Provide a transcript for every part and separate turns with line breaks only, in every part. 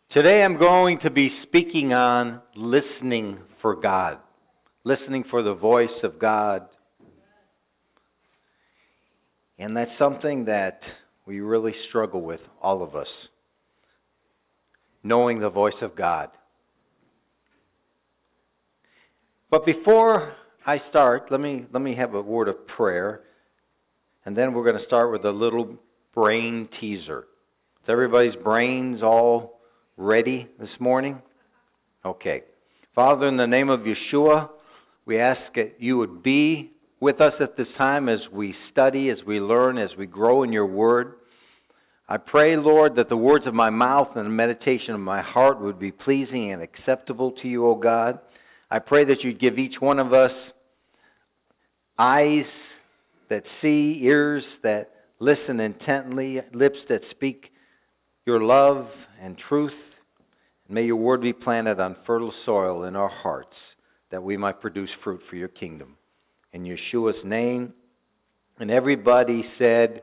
Today I'm going to be speaking on listening for God, listening for the voice of God. And that's something that we really struggle with, all of us, knowing the voice of God. But before I start, let me have a word of prayer, and then we're going to start with a little brain teaser. Is everybody's brains all ready this morning? Okay. Father, in the name of Yeshua, we ask that you would be with us at this time as we study, as we learn, as we grow in your word. I pray, Lord, that the words of my mouth and the meditation of my heart would be pleasing and acceptable to you, O God. I pray that you'd give each one of us eyes that see, ears that listen intently, lips that speak your love and truth. May your word be planted on fertile soil in our hearts, that we might produce fruit for your kingdom. In Yeshua's name. And everybody said,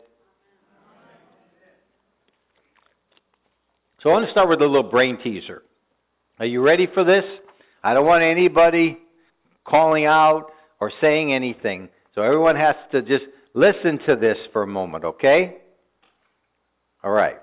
so I want to start with a little brain teaser. Are you ready for this? I don't want anybody calling out or saying anything. So everyone has to just listen to this for a moment, okay? All right.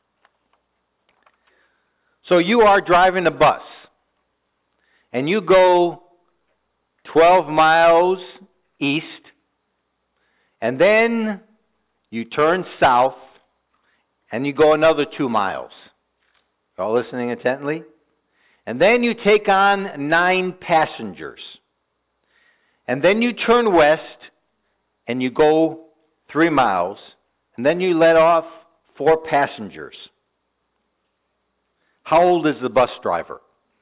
So you are driving a bus, and you go 12 miles east, and then you turn south, and you go another 2 miles. Y'all listening intently? And then you take on 9 passengers. And then you turn west, and you go 3 miles, and then you let off 4 passengers. How old is the bus driver?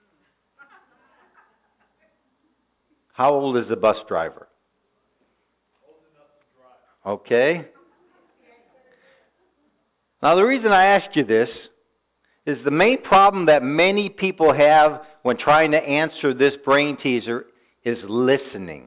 How old is the bus driver?
Old enough to drive.
Okay. Now the reason I asked you this is the main problem that many people have when trying to answer this brain teaser is listening.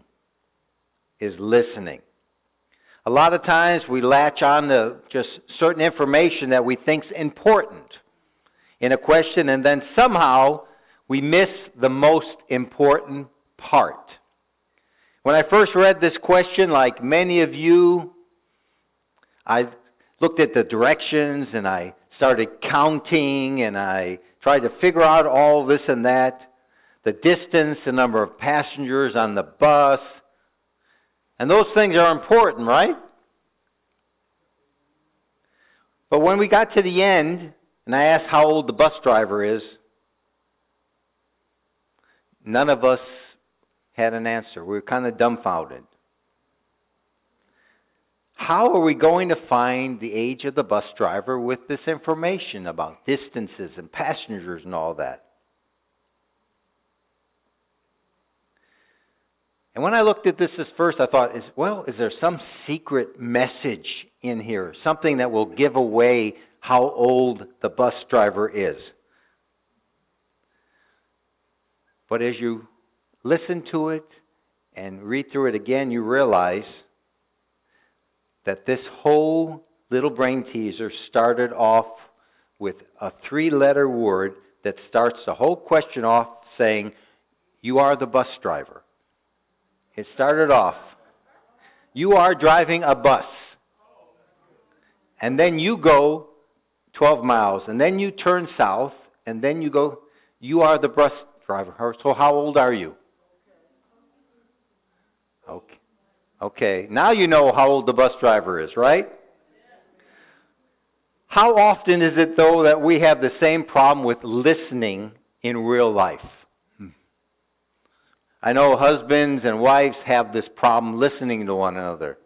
A lot of times we latch on to just certain information that we think's important in a question, and then somehow we miss the most important part. When I first read this question, like many of you, I looked at the directions and I started counting and I tried to figure out all this and that, the distance, the number of passengers on the bus, and those things are important, right? But when we got to the end, and I asked how old the bus driver is, none of us had an answer. We were kind of dumbfounded. How are we going to find the age of the bus driver with this information about distances and passengers and all that? And when I looked at this first, I thought, is there some secret message in here? Something that will give away how old the bus driver is. But as you listen to it and read through it again, you realize that this whole little brain teaser started off with a 3-letter word that starts the whole question off saying, you are the bus driver. It started off, you are driving a bus. And then you go 12 miles, and then you turn south, and then you go, you are the bus driver. So how old are you? Okay. Now you know how old the bus driver is, right? How often is it, though, that we have the same problem with listening in real life? I know husbands and wives have this problem listening to one another.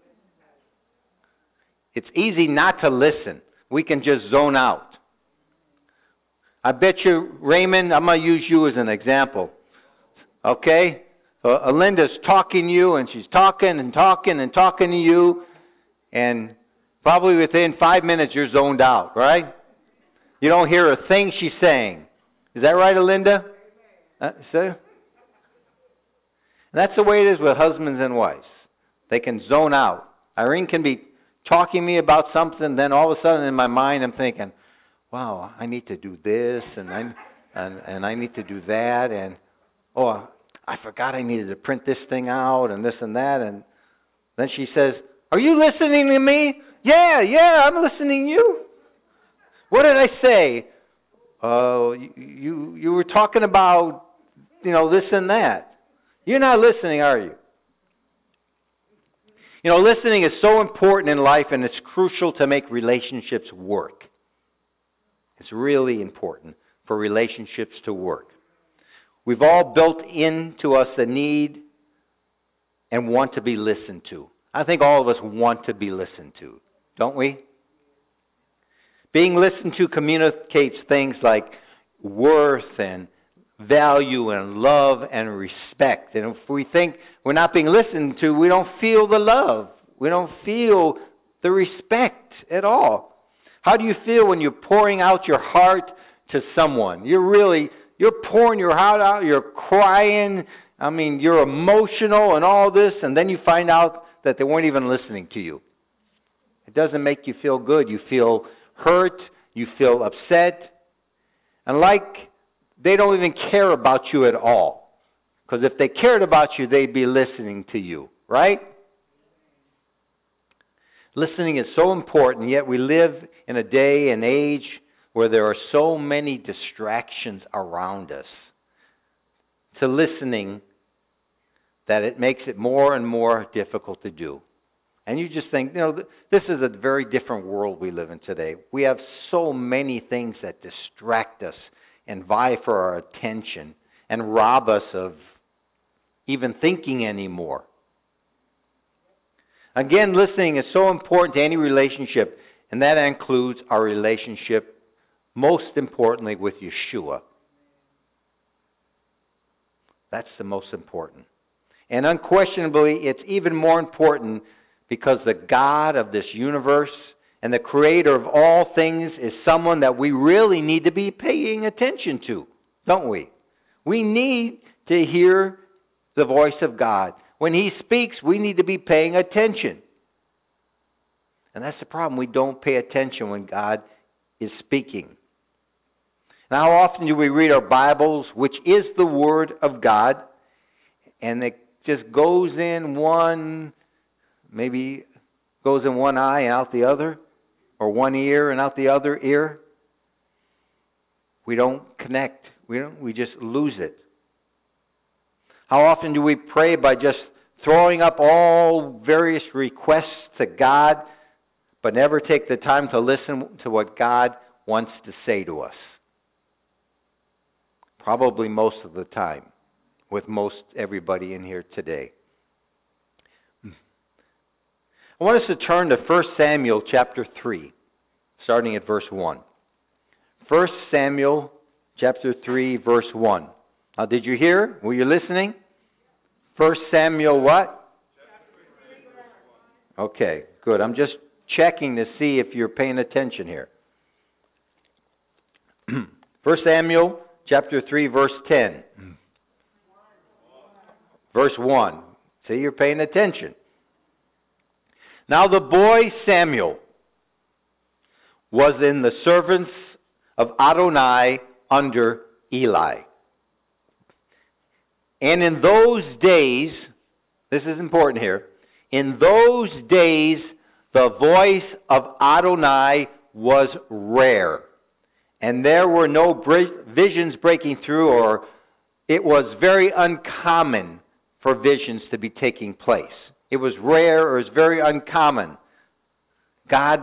It's easy not to listen. We can just zone out. I bet you, Raymond, I'm going to use you as an example. Okay? Alinda's talking to you, and she's talking to you, and probably within 5 minutes you're zoned out, right? You don't hear a thing she's saying. Is that right, Alinda? See? That's the way it is with husbands and wives. They can zone out. Irene can be talking to me about something, then all of a sudden in my mind I'm thinking, wow, I need to do this, and I need to do that, and oh, I forgot I needed to print this thing out, and this and that, and then she says, are you listening to me? Yeah, I'm listening to you. What did I say? Oh, you were talking about, this and that. You're not listening, are you? Listening is so important in life, and it's crucial to make relationships work. It's really important for relationships to work. We've all built into us the need and want to be listened to. I think all of us want to be listened to, don't we? Being listened to communicates things like worth and value and love and respect. And if we think we're not being listened to, we don't feel the love. We don't feel the respect at all. How do you feel when you're pouring out your heart to someone? You're pouring your heart out, you're crying, you're emotional and all this, and then you find out that they weren't even listening to you. It doesn't make you feel good. You feel hurt, you feel upset, and like they don't even care about you at all. Because if they cared about you, they'd be listening to you, right? Listening is so important, yet we live in a day and age where there are so many distractions around us to listening that it makes it more and more difficult to do. And you just think, this is a very different world we live in today. We have so many things that distract us and vie for our attention and rob us of even thinking anymore. Again, listening is so important to any relationship, and that includes our relationship, most importantly, with Yeshua. That's the most important. And unquestionably, it's even more important because the God of this universe and the creator of all things is someone that we really need to be paying attention to, don't we? We need to hear the voice of God. When He speaks, we need to be paying attention. And that's the problem. We don't pay attention when God is speaking. Now, how often do we read our Bibles, which is the Word of God, and it just goes in one eye and out the other, or one ear and out the other ear? We don't connect. We just lose it. How often do we pray by just throwing up all various requests to God, but never take the time to listen to what God wants to say to us? Probably most of the time, with most everybody in here today. I want us to turn to 1 Samuel chapter 3, starting at verse 1. 1 Samuel chapter 3, verse 1. Now, did you hear? Were you listening? 1 Samuel what? Okay, good. I'm just checking to see if you're paying attention here. 1 Samuel chapter 3, verse 10. Verse 1. See, you're paying attention. Now the boy Samuel was in the servants of Adonai under Eli. And in those days, this is important here, in those days the voice of Adonai was rare. And there were no visions breaking through, or it was very uncommon for visions to be taking place. It was rare, or it was very uncommon. God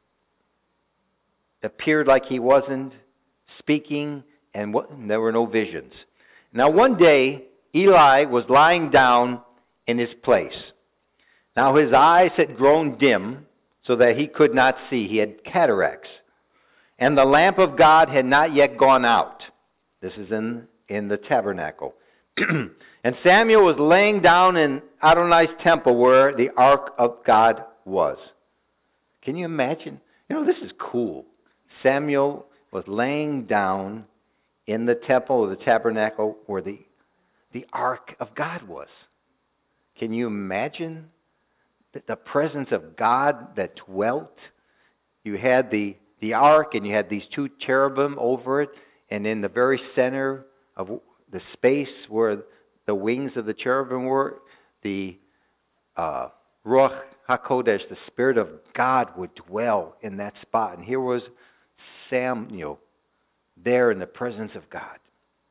appeared like He wasn't speaking, and there were no visions. Now one day, Eli was lying down in his place. Now his eyes had grown dim, so that he could not see. He had cataracts. And the lamp of God had not yet gone out. This is in the tabernacle. And Samuel was laying down in Adonai's temple where the ark of God was. Can you imagine? This is cool. Samuel was laying down in the temple or the tabernacle where the ark of God was. Can you imagine the presence of God that dwelt? You had the the ark, and you had these two cherubim over it, and in the very center of the space where the wings of the cherubim were, the Ruach HaKodesh, the Spirit of God, would dwell in that spot. And here was Samuel there in the presence of God.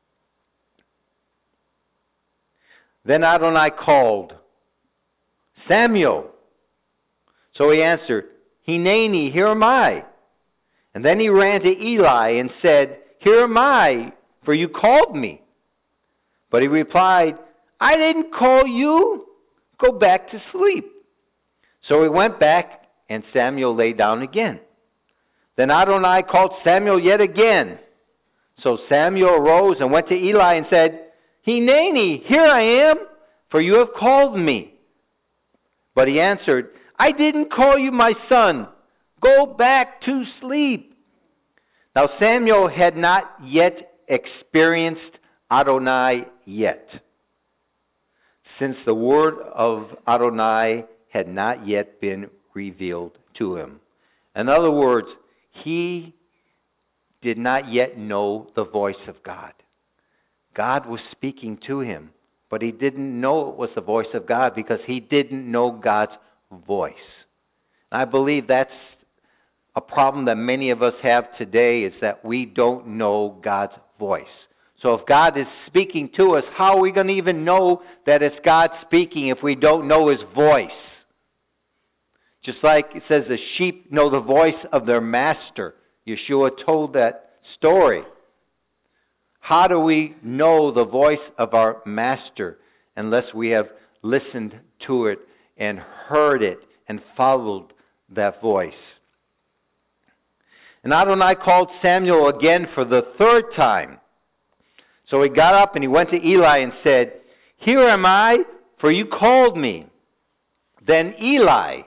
Then Adonai called, Samuel. So he answered, Hineni, here am I. And then he ran to Eli and said, Here am I, for you called me. But he replied, I didn't call you. Go back to sleep. So he went back, and Samuel lay down again. Then Adonai called Samuel yet again. So Samuel arose and went to Eli and said, Hineni, here I am, for you have called me. But he answered, I didn't call you, my son. Go back to sleep. Now Samuel had not yet experienced Adonai yet, since the word of Adonai had not yet been revealed to him. In other words, he did not yet know the voice of God. God was speaking to him, but he didn't know it was the voice of God because he didn't know God's voice. I believe that's a problem that many of us have today, is that we don't know God's voice. So if God is speaking to us, how are we going to even know that it's God speaking if we don't know His voice? Just like it says the sheep know the voice of their master. Yeshua told that story. How do we know the voice of our master unless we have listened to it and heard it and followed that voice? And Adonai called Samuel again for the third time. So he got up and he went to Eli and said, Here am I, for you called me. Then Eli,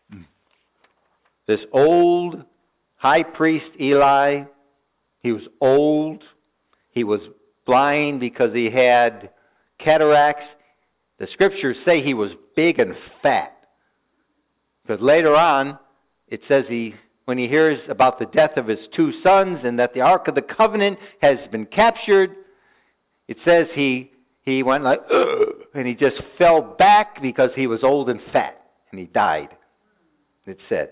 this old high priest Eli, he was old, he was blind because he had cataracts. The scriptures say he was big and fat. Because later on, it says when he hears about the death of his two sons and that the Ark of the Covenant has been captured, it says he went like, ugh, and he just fell back because he was old and fat, and he died, it said.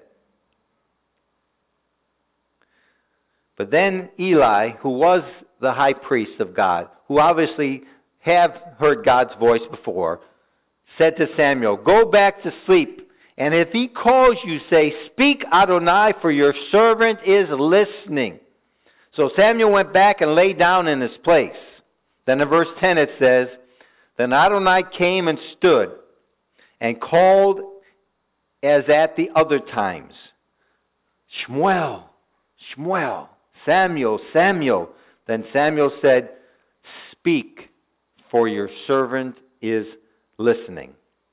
But then Eli, who was the high priest of God, who obviously have heard God's voice before, said to Samuel, Go back to sleep, and if he calls you, say, Speak, Adonai, for your servant is listening. So Samuel went back and lay down in his place. Then in verse 10 it says, Then Adonai came and stood and called as at the other times, Shmuel, Shmuel, Samuel, Samuel. Then Samuel said, Speak, for your servant is listening.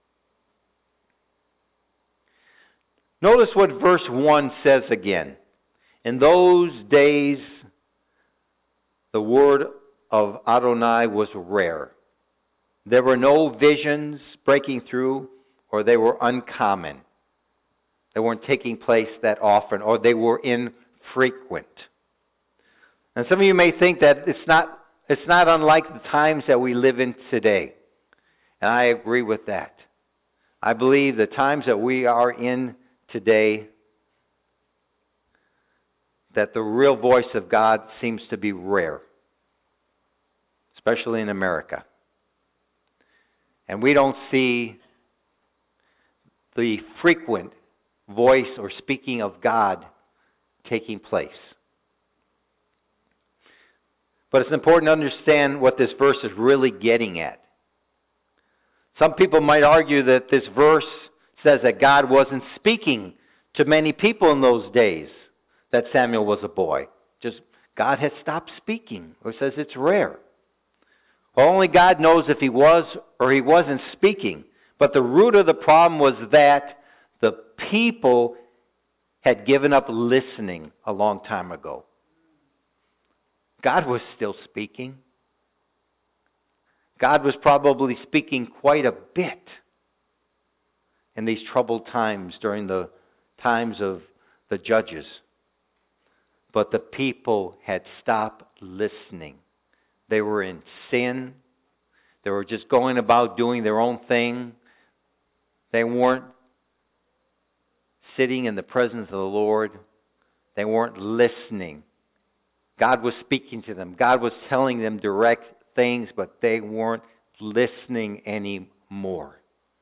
Notice what verse 1 says again. In those days, the word of Adonai was rare. There were no visions breaking through, or they were uncommon. They weren't taking place that often, or they were infrequent. And some of you may think that it's not unlike the times that we live in today. And I agree with that. I believe the times that we are in today, that the real voice of God seems to be rare, especially in America. And we don't see the frequent voice or speaking of God taking place. But it's important to understand what this verse is really getting at. Some people might argue that this verse says that God wasn't speaking to many people in those days that Samuel was a boy. Just God had stopped speaking, or says it's rare. Well, only God knows if he was or he wasn't speaking. But the root of the problem was that the people had given up listening a long time ago. God was still speaking. God was probably speaking quite a bit in these troubled times during the times of the judges. But the people had stopped listening. They were in sin. They were just going about doing their own thing. They weren't sitting in the presence of the Lord. They weren't listening. God was speaking to them. God was telling them direct things, but they weren't listening anymore.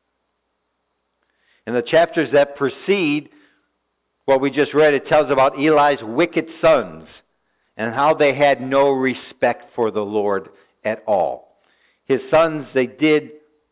In the chapters that precede what we just read, it tells about Eli's wicked sons and how they had no respect for the Lord at all. His sons, they did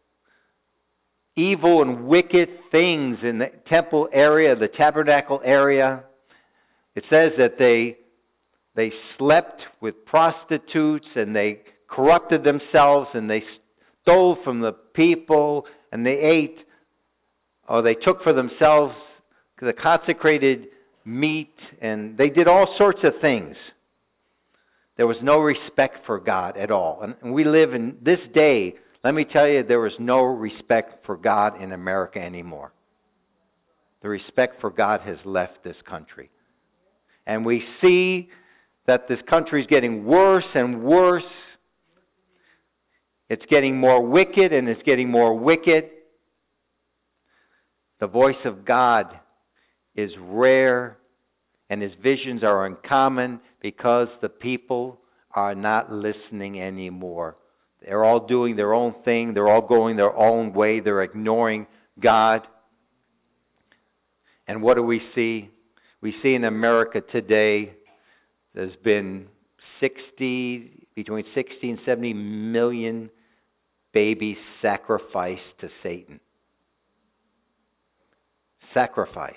evil and wicked things in the temple area, the tabernacle area. It says that they slept with prostitutes and they corrupted themselves and they stole from the people and they ate or they took for themselves the consecrated meat and they did all sorts of things. There was no respect for God at all. And we live in this day, let me tell you, there is no respect for God in America anymore. The respect for God has left this country. And we see that this country is getting worse and worse. It's getting more wicked and it's getting more wicked. The voice of God is rare and His visions are uncommon because the people are not listening anymore. They're all doing their own thing. They're all going their own way. They're ignoring God. And what do we see? We see in America today, there's been between 60 and 70 million babies sacrificed to Satan. Sacrificed.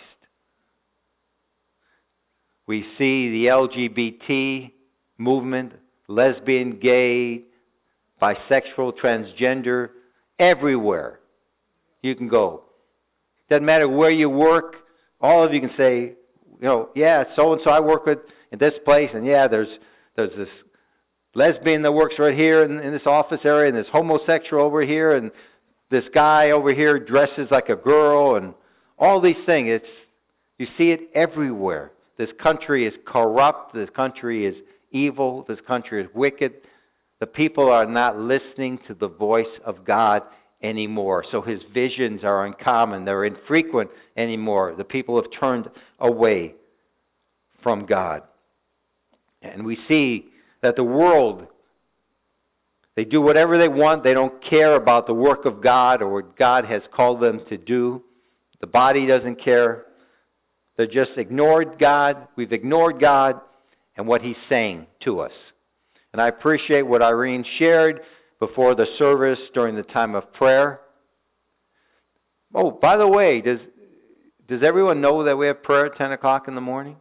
We see the LGBT movement, lesbian, gay, bisexual, transgender, everywhere you can go. Doesn't matter where you work, all of you can say, yeah, so-and-so I work with in this place, and yeah, there's this lesbian that works right here in this office area, and this homosexual over here, and this guy over here dresses like a girl, and all these things. You see it everywhere. This country is corrupt. This country is evil. This country is wicked. The people are not listening to the voice of God anymore. So His visions are uncommon. They're infrequent anymore. The people have turned away from God. And we see that the world, they do whatever they want. They don't care about the work of God or what God has called them to do. The body doesn't care. They just ignored God. We've ignored God and what He's saying to us. And I appreciate what Irene shared before the service during the time of prayer. Oh, by the way, does everyone know that we have prayer at 10 o'clock in the morning?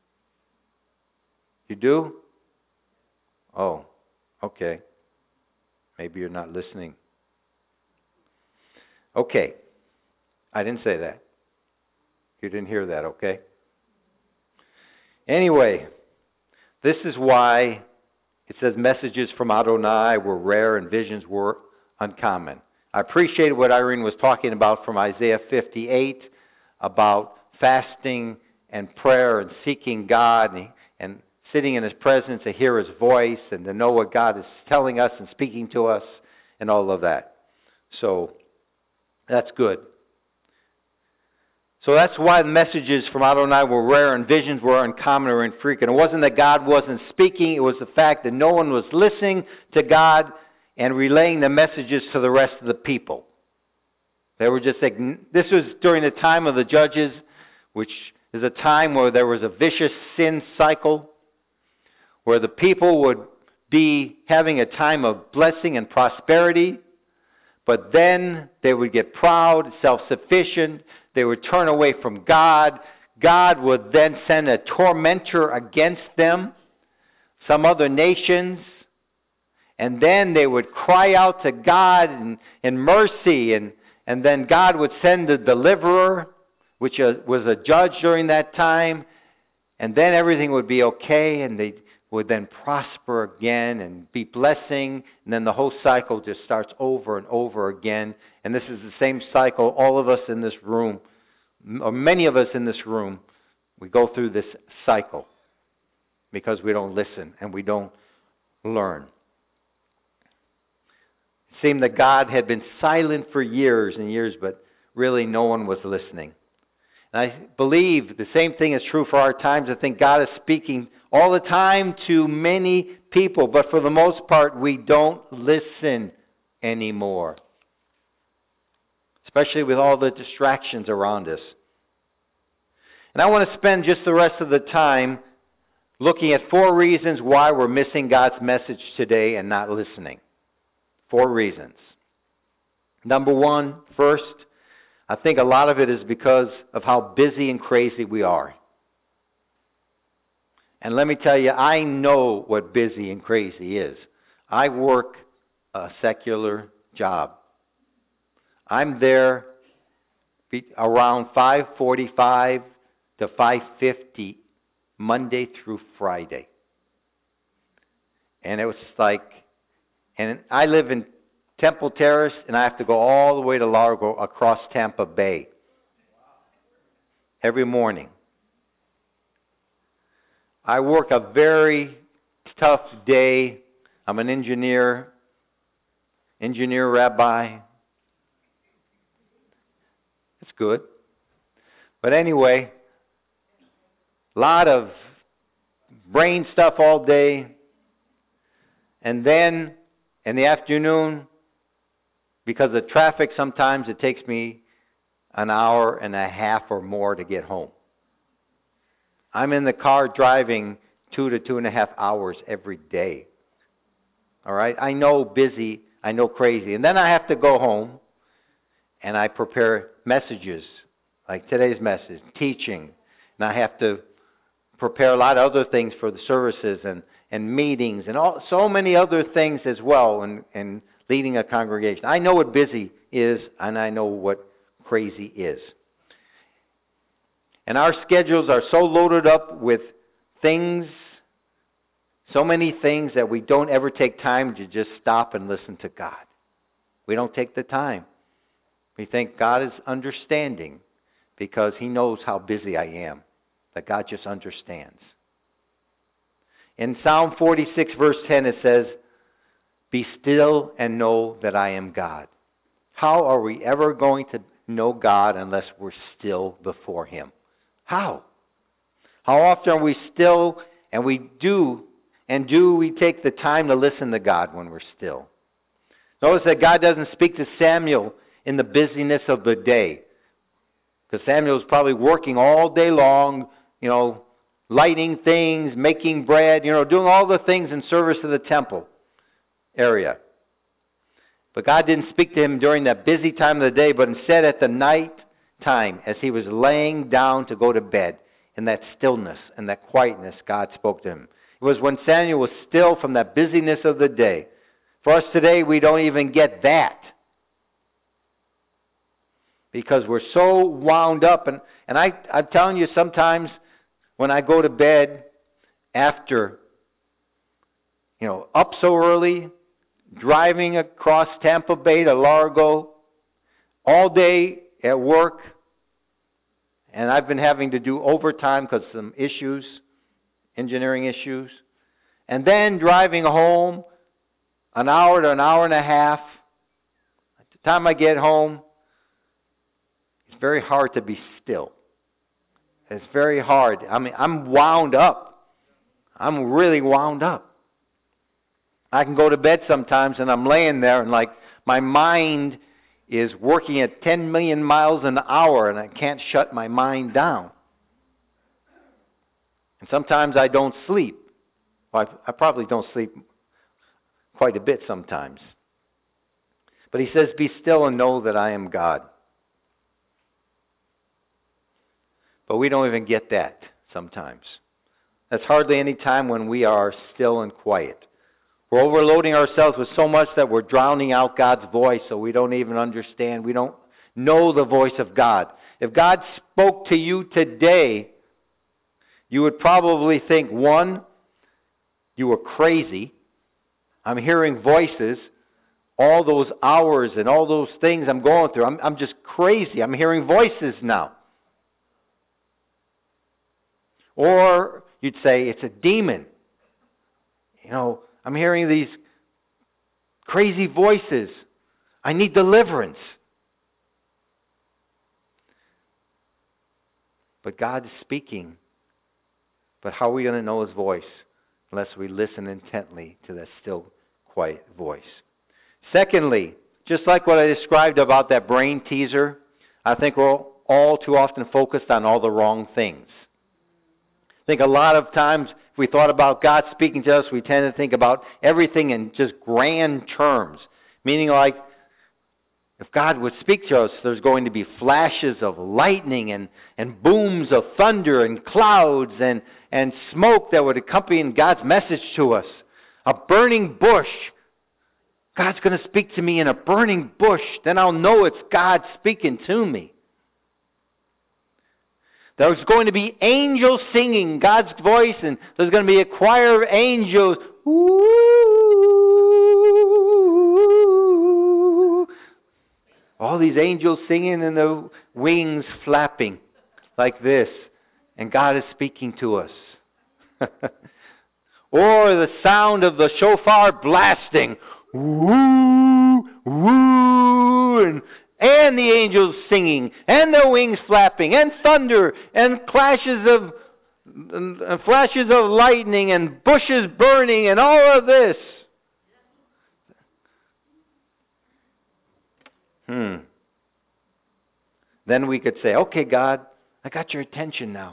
You do? Oh, okay. Maybe you're not listening. Okay. I didn't say that. You didn't hear that, okay? Anyway, this is why it says messages from Adonai were rare and visions were uncommon. I appreciate what Irene was talking about from Isaiah 58 about fasting and prayer and seeking God and sitting in His presence to hear His voice and to know what God is telling us and speaking to us and all of that. So that's good. So that's why the messages from Adonai were rare and visions were uncommon or infrequent. It wasn't that God wasn't speaking. It was the fact that no one was listening to God and relaying the messages to the rest of the people. They were just this was during the time of the judges, which is a time where there was a vicious sin cycle, where the people would be having a time of blessing and prosperity, but then they would get proud, self-sufficient. They would turn away from God. God would then send a tormentor against them, some other nations, and then they would cry out to God in mercy, and then God would send a deliverer, which was a judge during that time, and then everything would be okay, and they would then prosper again and be blessing, and then the whole cycle just starts over and over again. And this is the same cycle all of us in this room, or many of us in this room, we go through this cycle. because we don't listen and we don't learn. It seemed that God had been silent for years and years, but really no one was listening. And I believe the same thing is true for our times. I think God is speaking all the time to many people, but for the most part, we don't listen anymore, especially with all the distractions around us. And I want to spend just the rest of the time looking at 4 reasons why we're missing God's message today and not listening. 4 reasons. Number 1, first, I think a lot of it is because of how busy and crazy we are. And let me tell you, I know what busy and crazy is. I work a secular job. I'm there around 5:45 to 5:50 Monday through Friday. And it was like, and I live in Temple Terrace, and I have to go all the way to Largo across Tampa Bay every morning. I work a very tough day. I'm an engineer rabbi. It's good. But anyway, a lot of brain stuff all day. And then in the afternoon, because of traffic, sometimes it takes me an hour and a half or more to get home. I'm in the car driving 2 to 2.5 hours every day. All right? I know busy, I know crazy. And then I have to go home and I prepare messages, like today's message, teaching. And I have to prepare a lot of other things for the services and meetings and so many other things as well, and leading a congregation. I know what busy is, and I know what crazy is. And our schedules are so loaded up with things, so many things, that we don't ever take time to just stop and listen to God. We don't take the time. We think God is understanding because He knows how busy I am, that God just understands. In Psalm 46, verse 10, it says, "Be still and know that I am God." How are we ever going to know God unless we're still before Him? How? How often are we still, and do we take the time to listen to God when we're still? Notice that God doesn't speak to Samuel in the busyness of the day, because Samuel was probably working all day long, lighting things, making bread, doing all the things in service of the temple area. But God didn't speak to him during that busy time of the day, but instead at the night time, as he was laying down to go to bed, in that stillness and that quietness, God spoke to him. It was when Samuel was still from that busyness of the day. For us today, we don't even get that, because we're so wound up. And I'm telling you, sometimes when I go to bed after, up so early, driving across Tampa Bay to Largo, all day at work, and I've been having to do overtime because of some issues, engineering issues, and then driving home an hour to an hour and a half. At the time I get home, it's very hard to be still. It's very hard. I'm wound up. I'm really wound up. I can go to bed sometimes and I'm laying there and my mind is working at 10 million miles an hour and I can't shut my mind down. And sometimes I don't sleep. Well, I probably don't sleep quite a bit sometimes. But He says, "Be still and know that I am God." But we don't even get that sometimes. That's hardly any time when we are still and quiet. We're overloading ourselves with so much that we're drowning out God's voice, so we don't even understand. We don't know the voice of God. If God spoke to you today, you would probably think, 1, you were crazy. I'm hearing voices all those hours and all those things I'm going through. I'm just crazy. I'm hearing voices now. Or you'd say, it's a demon. I'm hearing these crazy voices. I need deliverance. But God is speaking. But how are we going to know His voice unless we listen intently to that still, quiet voice? Secondly, just like what I described about that brain teaser, I think we're all too often focused on all the wrong things. I think a lot of times, if we thought about God speaking to us, we tend to think about everything in just grand terms. Meaning like, if God would speak to us, there's going to be flashes of lightning and booms of thunder and clouds and smoke that would accompany God's message to us. A burning bush. God's going to speak to me in a burning bush. Then I'll know it's God speaking to me. There's going to be angels singing God's voice, and there's going to be a choir of angels. Ooh. All these angels singing and the wings flapping like this. And God is speaking to us. Or the sound of the shofar blasting. Woo, woo, and the angels singing, and their wings flapping, and thunder, and flashes of lightning, and bushes burning, and all of this. Then we could say, okay, God, I got your attention now.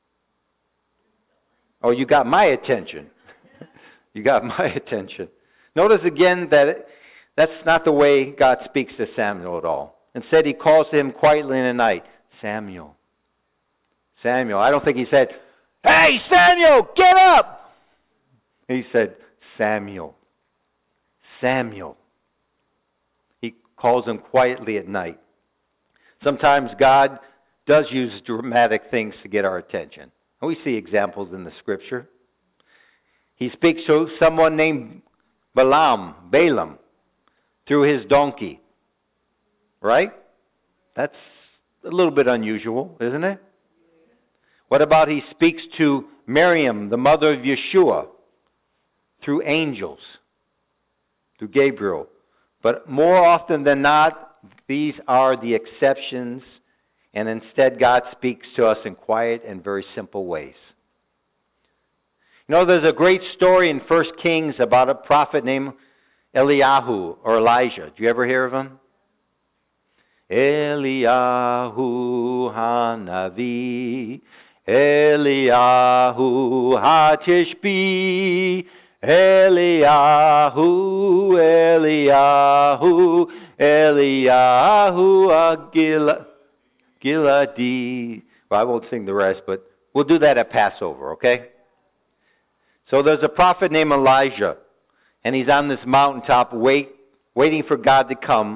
Oh, you got my attention. You got my attention. Notice again that that's not the way God speaks to Samuel at all. Instead, He calls to him quietly in the night, Samuel. Samuel. I don't think He said, hey, Samuel, get up! He said, Samuel. Samuel. He calls him quietly at night. Sometimes God does use dramatic things to get our attention. And we see examples in the Scripture. He speaks to someone named Balaam, through his donkey. Right? That's a little bit unusual, isn't it? What about He speaks to Miriam, the mother of Yeshua, through angels, through Gabriel. But more often than not, these are the exceptions, and instead God speaks to us in quiet and very simple ways. There's a great story in 1 Kings about a prophet named Eliyahu or Elijah. Do you ever hear of him? Eliyahu Hanavi, Eliyahu Hatishbi, Eliyahu, Eliyahu Giladi. Well, I won't sing the rest, but we'll do that at Passover, okay? So there's a prophet named Elijah, and he's on this mountaintop waiting for God to come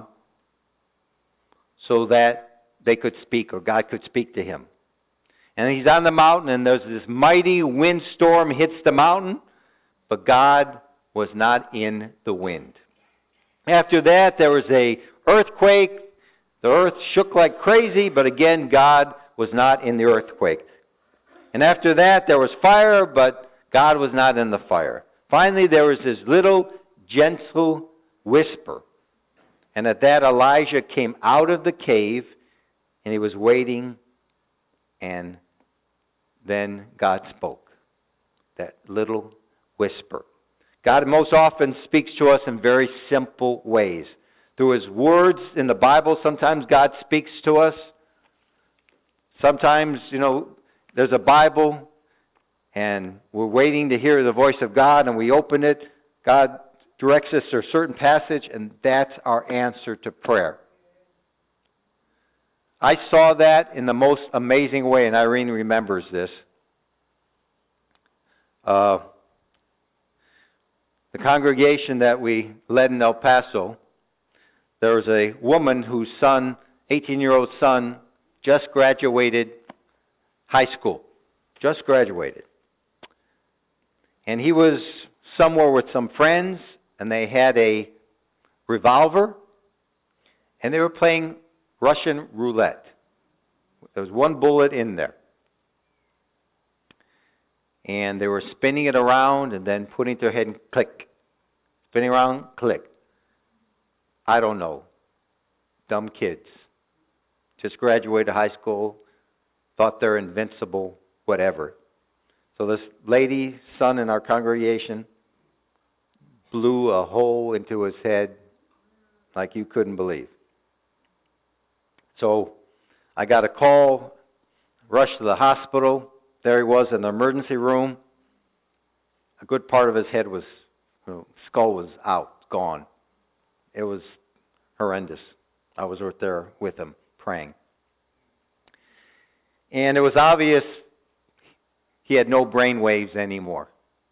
so that they could speak, or God could speak to him. And he's on the mountain, and there's this mighty windstorm hits the mountain, but God was not in the wind. After that, there was an earthquake. The earth shook like crazy, but again, God was not in the earthquake. And after that, there was fire, but God was not in the fire. Finally, there was this little gentle whisper. And at that, Elijah came out of the cave, and he was waiting, and then God spoke. That little whisper. God most often speaks to us in very simple ways. Through His words in the Bible, sometimes God speaks to us. Sometimes, there's a Bible, and we're waiting to hear the voice of God, and we open it. God directs us to a certain passage, and that's our answer to prayer. I saw that in the most amazing way, and Irene remembers this. The congregation that we led in El Paso, there was a woman whose son, 18-year-old son, just graduated high school. Just graduated. And he was somewhere with some friends, and they had a revolver, and they were playing Russian roulette. There was one bullet in there. and they were spinning it around and then putting it to their head and click. Spinning around, click. I don't know. Dumb kids. Just graduated high school, thought they're invincible, whatever. So this lady, son in our congregation, blew a hole into his head like you couldn't believe. So I got a call, rushed to the hospital. There he was in the emergency room. A good part of his head was, skull was out, gone. It was horrendous. I was right there with him praying. And it was obvious he had no brain waves anymore.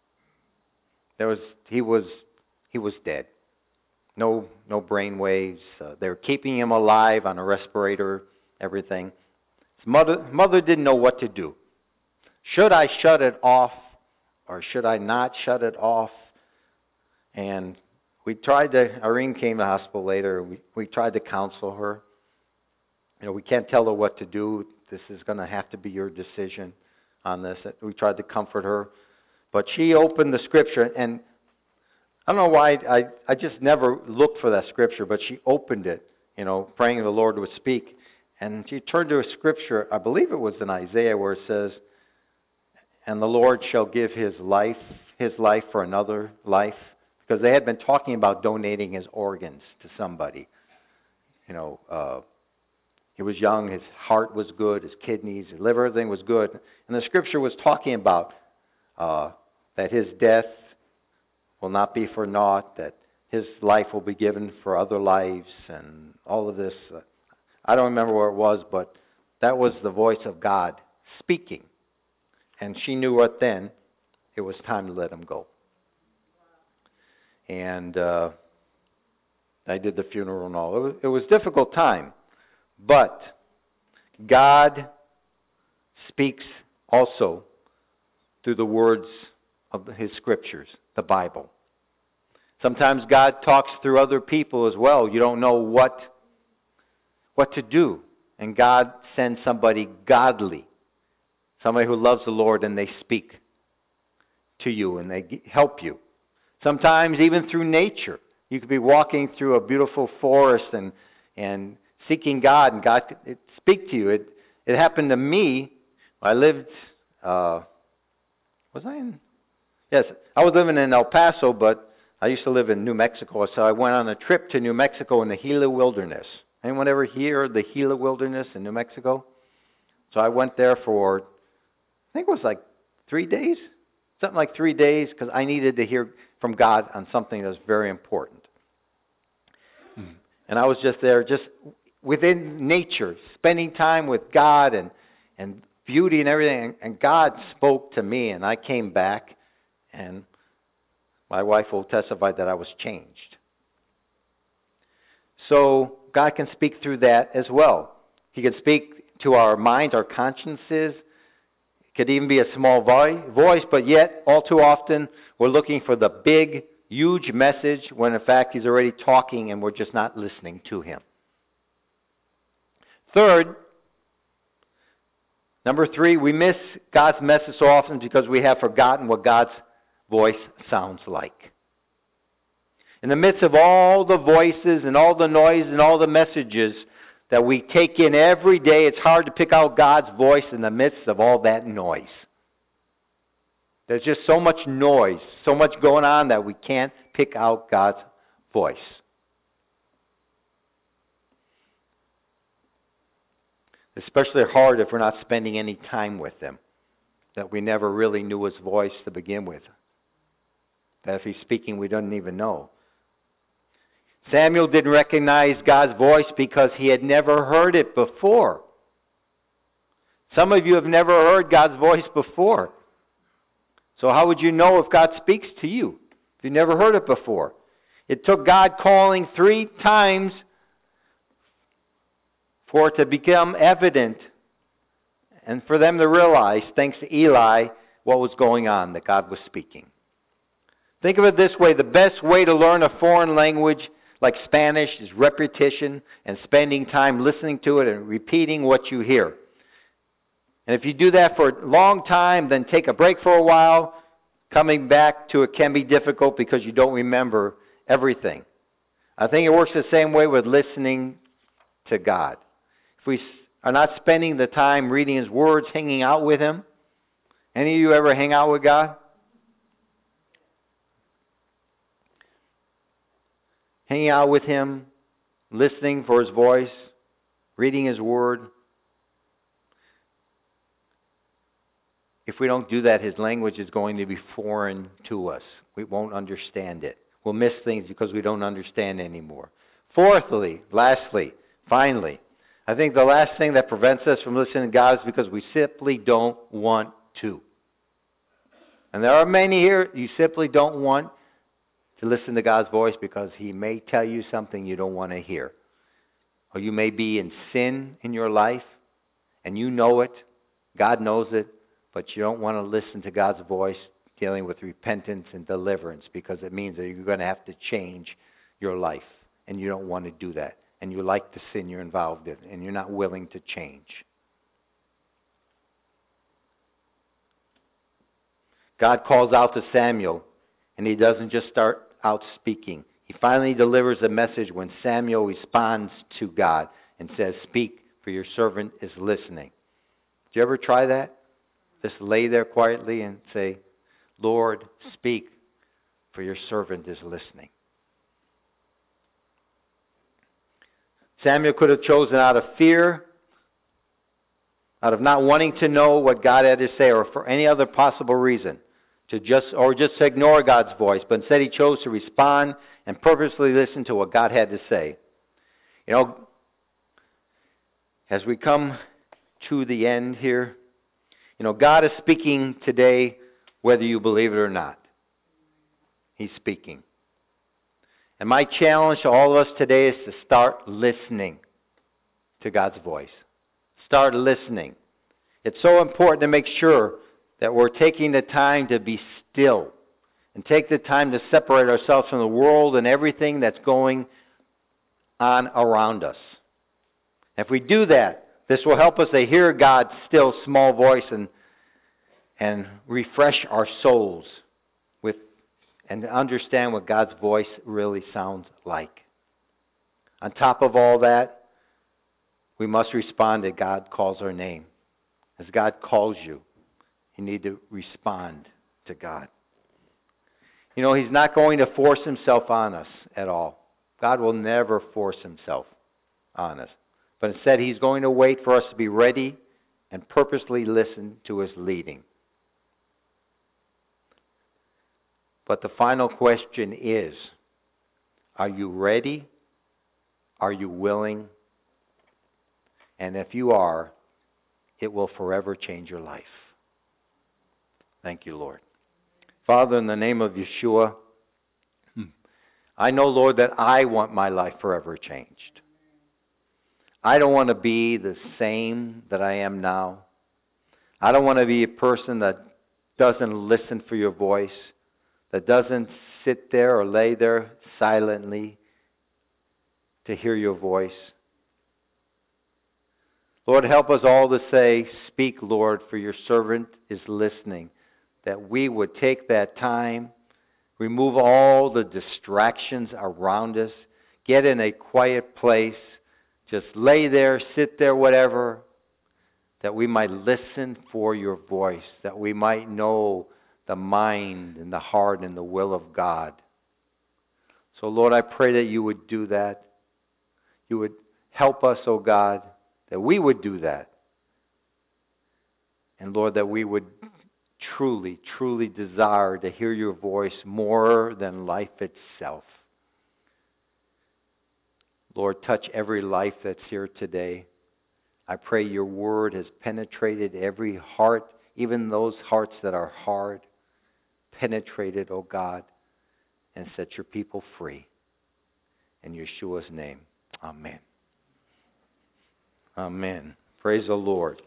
He was dead. No brain waves. They were keeping him alive on a respirator, everything. His mother didn't know what to do. Should I shut it off or should I not shut it off? And Irene came to the hospital later. We tried to counsel her. We can't tell her what to do. This is going to have to be your decision on this. We tried to comfort her. But she opened the scripture, and I don't know why, I just never looked for that scripture, but she opened it, praying the Lord would speak. And she turned to a scripture, I believe it was in Isaiah, where it says, and the Lord shall give his life for another life. Because they had been talking about donating his organs to somebody. He was young, his heart was good, his kidneys, his liver, everything was good. And the scripture was talking about that his death will not be for naught, that his life will be given for other lives, and all of this. I don't remember where it was, but that was the voice of God speaking. And she knew right then it was time to let him go. And I did the funeral and all. It was a difficult time. But God speaks also through the words of his scriptures, the Bible. Sometimes God talks through other people as well. You don't know what to do. And God sends somebody godly, somebody who loves the Lord, and they speak to you and they help you. Sometimes even through nature. You could be walking through a beautiful forest and seeking God, and God could speak to you. It happened to me. I lived, I was living in El Paso, but I used to live in New Mexico, so I went on a trip to New Mexico in the Gila Wilderness. Anyone ever hear of the Gila Wilderness in New Mexico? So I went there for, I think it was like 3 days. Something like 3 days, because I needed to hear from God on something that was very important. And I was just there, just within nature, spending time with God and beauty and everything. And God spoke to me, and I came back, and my wife will testify that I was changed. So God can speak through that as well. He can speak to our minds, our consciences. Could even be a small voice, but yet, all too often, we're looking for the big, huge message when in fact he's already talking and we're just not listening to him. Third, number 3, we miss God's message so often because we have forgotten what God's voice sounds like. In the midst of all the voices and all the noise and all the messages that we take in every day, it's hard to pick out God's voice in the midst of all that noise. There's just so much noise, so much going on that we can't pick out God's voice. Especially hard if we're not spending any time with Him, that we never really knew His voice to begin with. That if He's speaking, we don't even know. Samuel didn't recognize God's voice because he had never heard it before. Some of you have never heard God's voice before. So how would you know if God speaks to you if you never heard it before? It took God calling 3 times for it to become evident and for them to realize, thanks to Eli, what was going on, that God was speaking. Think of it this way: the best way to learn a foreign language like Spanish is repetition and spending time listening to it and repeating what you hear. And if you do that for a long time, then take a break for a while, coming back to it can be difficult because you don't remember everything. I think it works the same way with listening to God. If we are not spending the time reading His words, hanging out with Him, any of you ever hang out with God? Hanging out with Him, listening for His voice, reading His Word. If we don't do that, His language is going to be foreign to us. We won't understand it. We'll miss things because we don't understand anymore. Fourthly, lastly, finally, I think the last thing that prevents us from listening to God is because we simply don't want to. And there are many here, you simply don't want to listen to God's voice because He may tell you something you don't want to hear. Or you may be in sin in your life, and you know it, God knows it, but you don't want to listen to God's voice dealing with repentance and deliverance because it means that you're going to have to change your life, and you don't want to do that. And you like the sin you're involved in, and you're not willing to change. God calls out to Samuel, and He doesn't just start out speaking. He finally delivers a message when Samuel responds to God and says, "Speak, for your servant is listening." Did you ever try that? Just lay there quietly and say, "Lord, speak, for your servant is listening." Samuel could have chosen out of fear, out of not wanting to know what God had to say, or for any other possible reason, to just ignore God's voice. But instead he chose to respond and purposely listen to what God had to say. You know, as we come to the end here, you know, God is speaking today whether you believe it or not. He's speaking. And my challenge to all of us today is to start listening to God's voice. Start listening. It's so important to make sure that we're taking the time to be still and take the time to separate ourselves from the world and everything that's going on around us. If we do that, this will help us to hear God's still small voice and refresh our souls with and to understand what God's voice really sounds like. On top of all that, we must respond as God calls our name. As God calls you, you need to respond to God. You know, He's not going to force Himself on us at all. God will never force Himself on us. But instead, He's going to wait for us to be ready and purposely listen to His leading. But the final question is, are you ready? Are you willing? And if you are, it will forever change your life. Thank you, Lord. Father, in the name of Yeshua, I know, Lord, that I want my life forever changed. I don't want to be the same that I am now. I don't want to be a person that doesn't listen for your voice, that doesn't sit there or lay there silently to hear your voice. Lord, help us all to say, "Speak, Lord, for your servant is listening." That we would take that time, remove all the distractions around us, get in a quiet place, just lay there, sit there, whatever, that we might listen for your voice, that we might know the mind and the heart and the will of God. So, Lord, I pray that you would do that. You would help us, oh God, that we would do that. And, Lord, that we would truly, truly desire to hear your voice more than life itself. Lord, touch every life that's here today. I pray your word has penetrated every heart, even those hearts that are hard. Penetrated, oh God, and set your people free. In Yeshua's name, amen. Amen. Praise the Lord.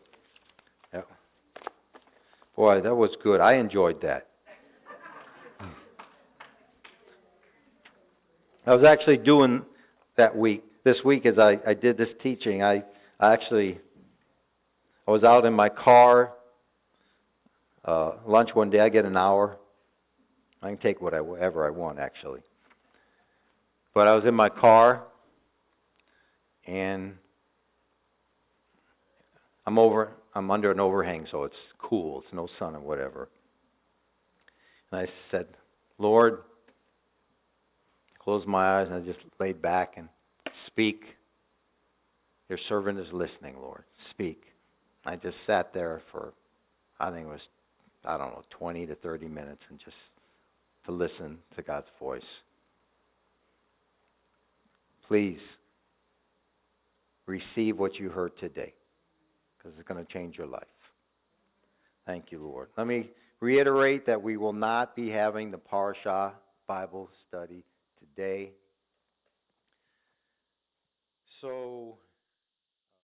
Boy, that was good. I enjoyed that. I was actually doing that this week as I did this teaching, I actually, I was out in my car. Lunch one day, I get an hour. I can take whatever I want, actually. But I was in my car, and I'm under an overhang, so it's cool. It's no sun or whatever. And I said, Lord, closed my eyes, and I just laid back and speak. Your servant is listening, Lord. Speak. I just sat there for, I think it was, 20 to 30 minutes, and just to listen to God's voice. Please receive what you heard today, because it's going to change your life. Thank you, Lord. Let me reiterate that we will not be having the Parashah Bible study today. So